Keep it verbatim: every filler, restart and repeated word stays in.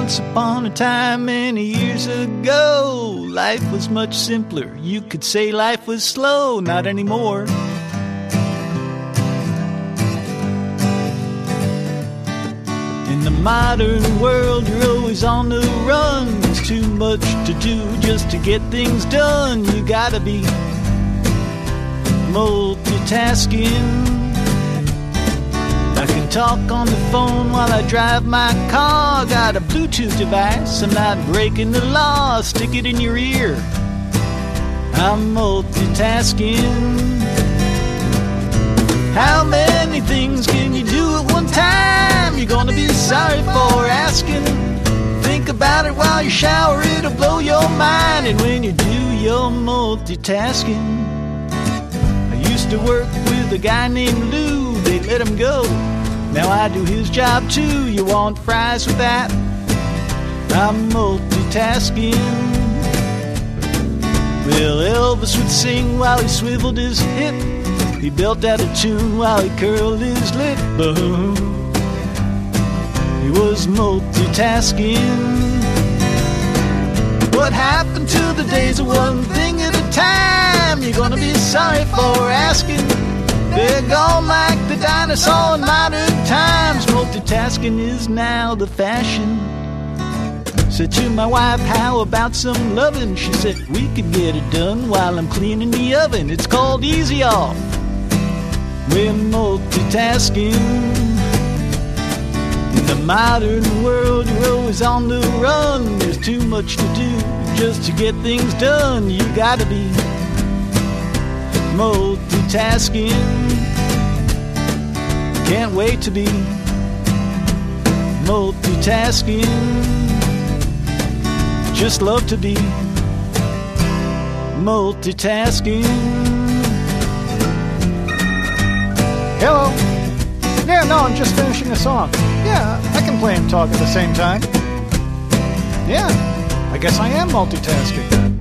Once upon a time, many years ago, life was much simpler. You could say life was slow, not anymore. In the modern world, you're always on the run. There's too much to do just to get things done. You gotta be multitasking. I can talk on the phone while I drive my car. Got a Bluetooth device, I'm not breaking the law. Stick it in your ear, I'm multitasking. How many things can you do at one time? You're gonna be sorry for asking. Think about it while you shower, it'll blow your mind. And when you do, you're multitasking. I used to work with a guy named Lou, they let him go. Now I do his job too. You want fries with that? I'm multitasking. Well, Elvis would sing while he swiveled his hip. He built out a tune while he curled his lip. Boom. He was multitasking. What happened to the days of one thing at a time? You're gonna be sorry for asking. They're gone like the dinosaur in modern times. Multitasking is now the fashion. Said to my wife, how about some loving? She said, we could get it done while I'm cleaning the oven. It's called Easy Off. We're multitasking. In the modern world, you're always on the run. There's too much to do just to get things done. You gotta be multitasking. Can't wait to be multitasking. Just love to be multitasking. Hello? Yeah, no, I'm just finishing a song. Yeah, I can play and talk at the same time. Yeah, I guess I am multitasking.